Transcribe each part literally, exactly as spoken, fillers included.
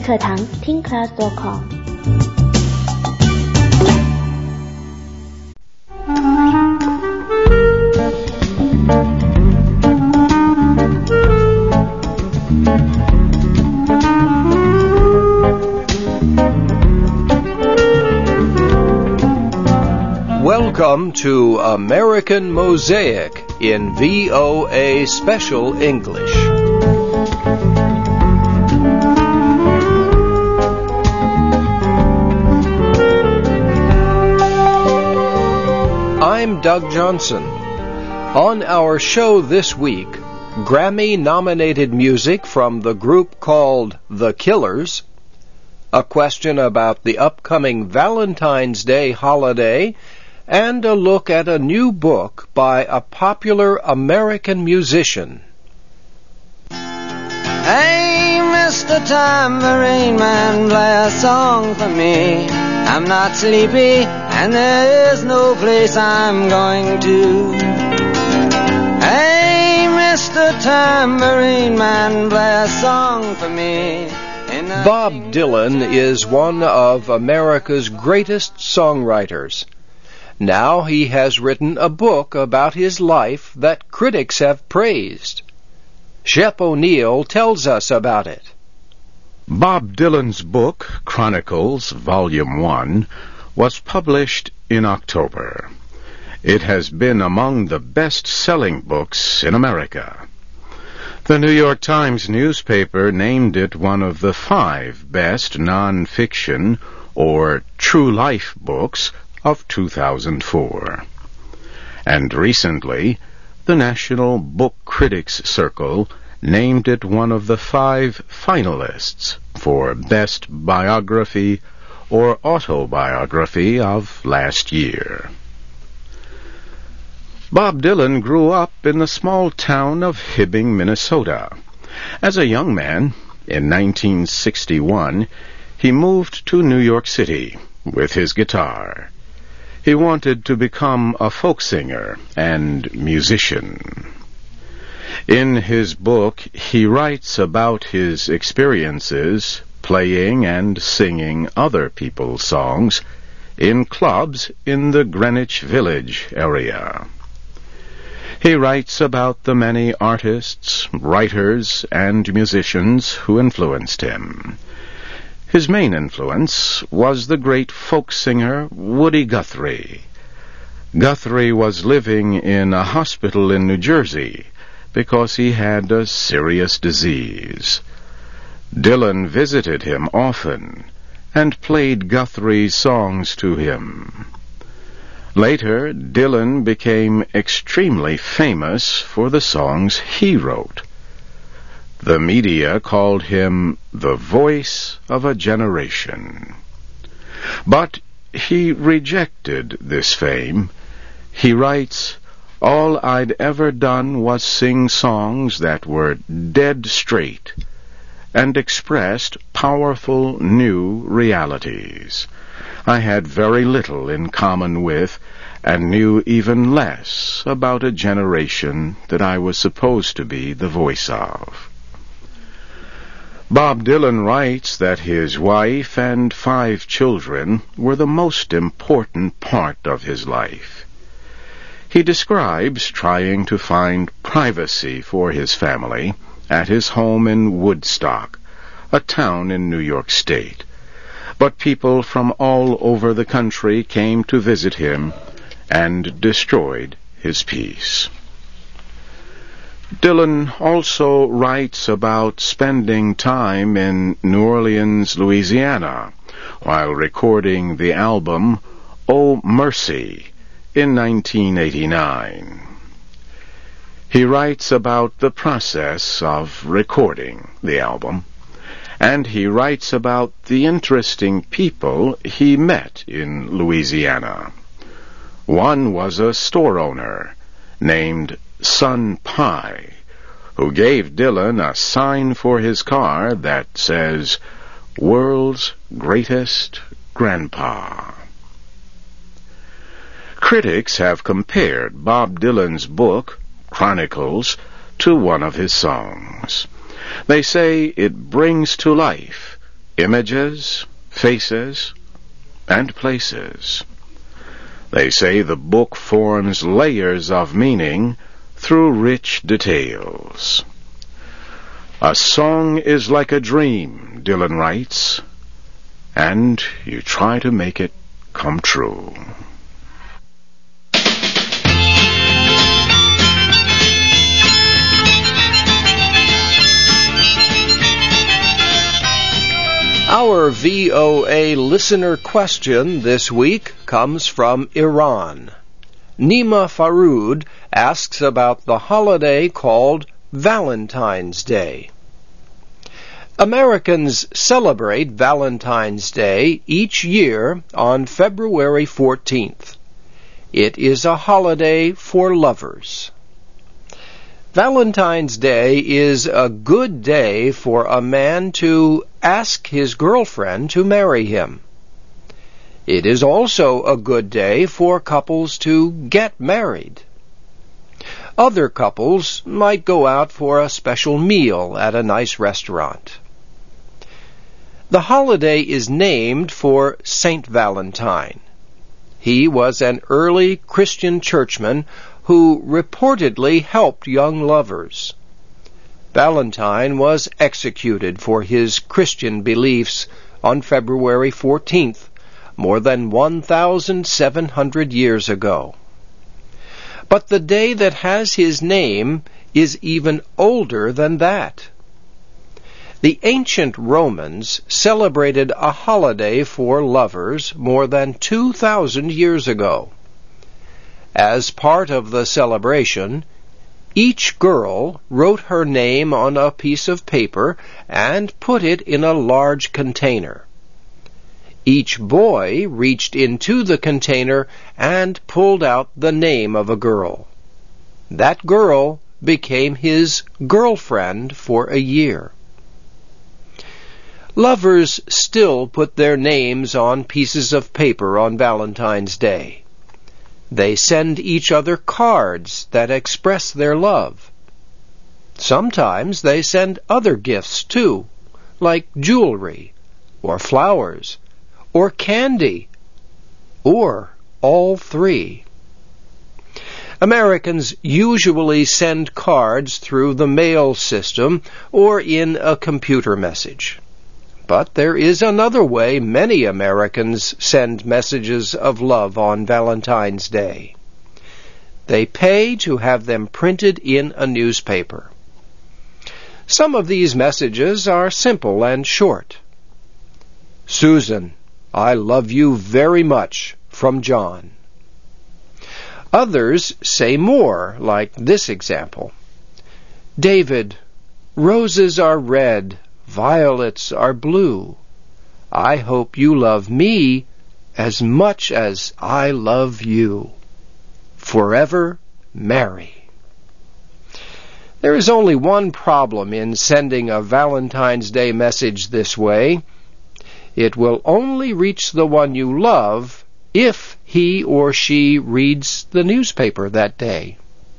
课堂 听 class dot com。 Welcome to American Mosaic in V O A Special English. I'm Doug Johnson. On our show this week, Grammy-nominated music from the group called The Killers, a question about the upcoming Valentine's Day holiday, and a look at a new book by a popular American musician. Hey, Mister Tambourine Man, play a song for me. I'm not sleepy, and there is no place I'm going to. Hey, Mister Tambourine Man, play a song for me. Bob Dylan is one of America's greatest songwriters. Now he has written a book about his life that critics have praised. Shep O'Neill tells us about it. Bob Dylan's book, Chronicles, Volume one, was published in October. It has been among the best-selling books in America. The New York Times newspaper named it one of the five best non-fiction or true life books of two thousand four. And recently, the National Book Critics Circle named it one of the five finalists for Best Biography or Autobiography of last year. Bob Dylan grew up in the small town of Hibbing, Minnesota. As a young man, in nineteen sixty-one, he moved to New York City with his guitar. He wanted to become a folk singer and musician. In his book, he writes about his experiences playing and singing other people's songs in clubs in the Greenwich Village area. He writes about the many artists, writers, and musicians who influenced him. His main influence was the great folk singer Woody Guthrie. Guthrie was living in a hospital in New Jersey because he had a serious disease. Dylan visited him often and played Guthrie's songs to him. Later, Dylan became extremely famous for the songs he wrote. The media called him the voice of a generation. But he rejected this fame. He writes, "All I'd ever done was sing songs that were dead straight and expressed powerful new realities. I had very little in common with and knew even less about a generation that I was supposed to be the voice of." Bob Dylan writes that his wife and five children were the most important part of his life. He describes trying to find privacy for his family at his home in Woodstock, a town in New York State. But people from all over the country came to visit him and destroyed his peace. Dylan also writes about spending time in New Orleans, Louisiana, while recording the album Oh Mercy in nineteen eighty-nine. He writes about the process of recording the album, and he writes about the interesting people he met in Louisiana. One was a store owner named Sun Pie, who gave Dylan a sign for his car that says, "World's Greatest Grandpa." Critics have compared Bob Dylan's book, Chronicles, to one of his songs. They say it brings to life images, faces, and places. They say the book forms layers of meaning through rich details. A song is like a dream, Dylan writes, and you try to make it come true. Our V O A listener question this week comes from Iran. Nima Faroud asks about the holiday called Valentine's Day. Americans celebrate Valentine's Day each year on February fourteenth. It is a holiday for lovers. Valentine's Day is a good day for a man to ask his girlfriend to marry him. It is also a good day for couples to get married. Other couples might go out for a special meal at a nice restaurant. The holiday is named for Saint Valentine. He was an early Christian churchman who reportedly helped young lovers. Valentine was executed for his Christian beliefs on February fourteenth, more than one thousand seven hundred years ago. But the day that has his name is even older than that. The ancient Romans celebrated a holiday for lovers more than two thousand years ago. As part of the celebration, each girl wrote her name on a piece of paper and put it in a large container. Each boy reached into the container and pulled out the name of a girl. That girl became his girlfriend for a year. Lovers still put their names on pieces of paper on Valentine's Day. They send each other cards that express their love. Sometimes they send other gifts too, like jewelry, or flowers, or candy, or all three. Americans usually send cards through the mail system or in a computer message. But there is another way many Americans send messages of love on Valentine's Day. They pay to have them printed in a newspaper. Some of these messages are simple and short. Susan, I love you very much, from John. Others say more, like this example. David, roses are red, violets are blue. I hope you love me as much as I love you. Forever, Mary. There is only one problem in sending a Valentine's Day message this way. It will only reach the one you love if he or she reads the newspaper that day.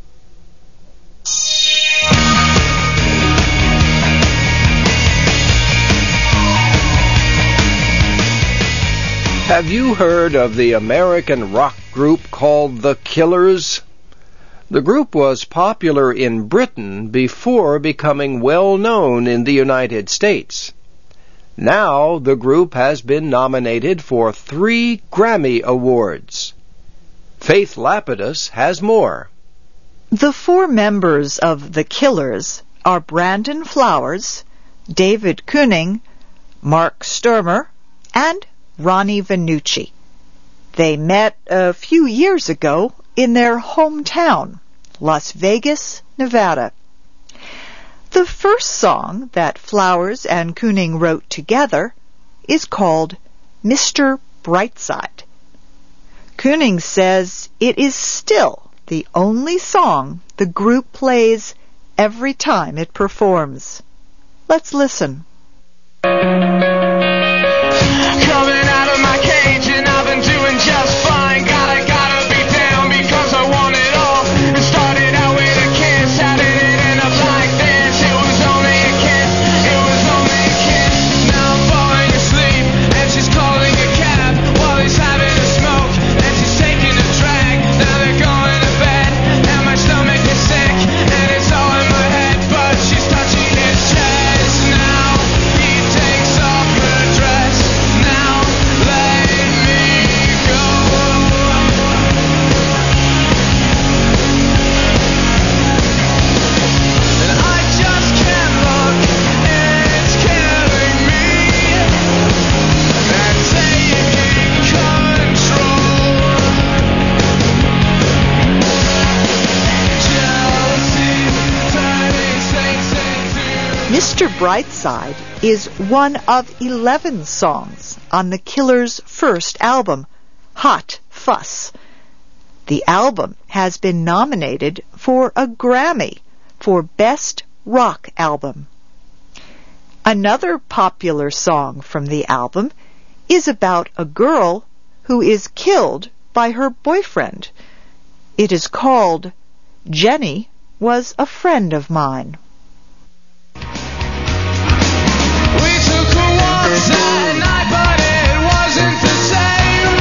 Have you heard of the American rock group called The Killers? The group was popular in Britain before becoming well known in the United States. Now the group has been nominated for three Grammy Awards. Faith Lapidus has more. The four members of The Killers are Brandon Flowers, David Kooning, Mark Sturmer, and Ronnie Vannucci. They met a few years ago in their hometown, Las Vegas, Nevada. The first song that Flowers and Kooning wrote together is called Mister Brightside. Kooning says it is still the only song the group plays every time it performs. Let's listen. Coming out of my cage and I've been doing just fine. Gotta, gotta be down because I want it all. It started out with a kiss, how did it end up like this? It was only a kiss, it was only a kiss. Now I'm falling Mister Brightside is one of eleven songs on the Killers' first album, Hot Fuss. The album has been nominated for a Grammy for Best Rock Album. Another popular song from the album is about a girl who is killed by her boyfriend. It is called Jenny Was a Friend of Mine. We took a walk that night, but it wasn't the same.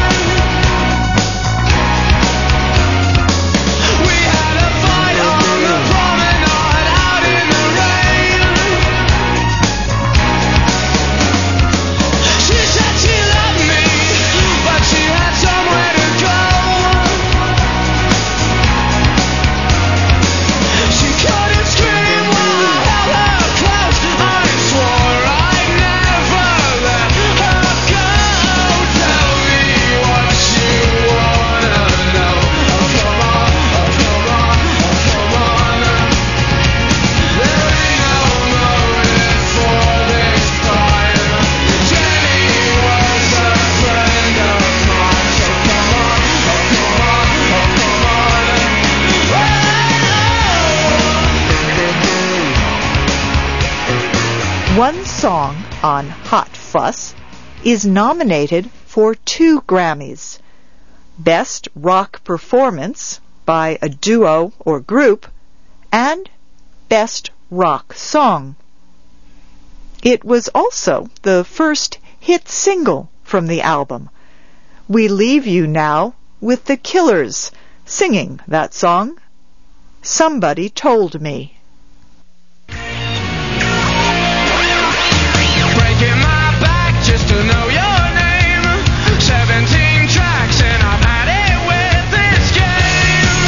We had a fight on the promenade out in the rain. She said she loved me, but she had somewhere to go. She couldn't scream while I held her close. I swore I'd never let her go. Tell me what you wanna know. Oh, come on, oh, come on, oh, come on. There ain't no motive for this crime. Jenny was a friend of mine. So come on, oh, come on, oh, come on. One song on Hot Fuss is nominated for two Grammys: Best Rock Performance by a Duo or Group and Best Rock Song. It was also the first hit single from the album. We leave you now with the Killers singing that song, Somebody Told Me. Breaking my back just to know your name. Seventeen tracks and I've had it with this game.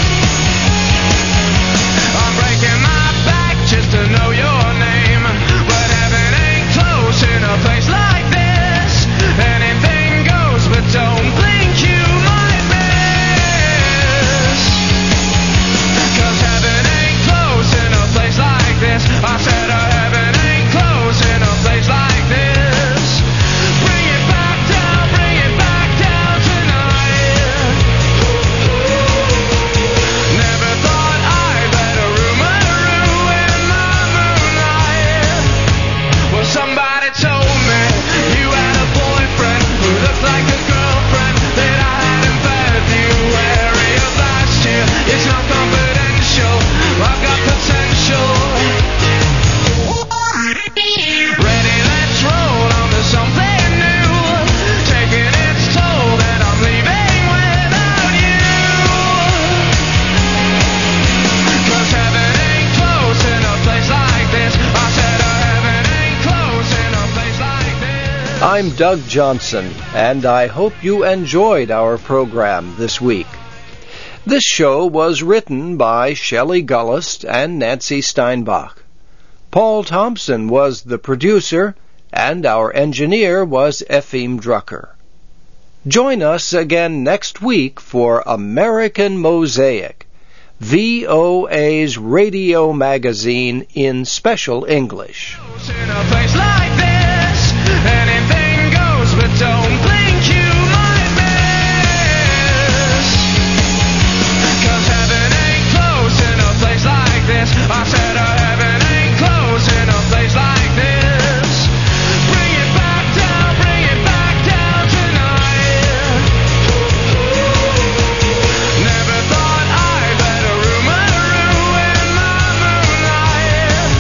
I'm breaking my back just to know your name. But heaven ain't close in a place like this. Anything goes, but don't blink, you might miss. 'Cause heaven ain't close in a place like this. I said uh, heaven ain't close in a place like this. Bring it back down, bring it back down tonight. Never thought I'd let a rumor ruin my moonlight. Well, somebody told me you had a boyfriend who looked like a girlfriend that I had in February of last year. It's not confidential, I've got potential. Ready, let's roll on to something new. Taking its toll that I'm leaving without you. 'Cause heaven ain't close in a place like this. I said uh, heaven ain't close in a place like this. I'm Doug Johnson, and I hope you enjoyed our program this week. This show was written by Shelley Gullist and Nancy Steinbach. Paul Thompson was the producer, and our engineer was Efim Drucker. Join us again next week for American Mosaic, V O A's radio magazine in special English. In a place like this.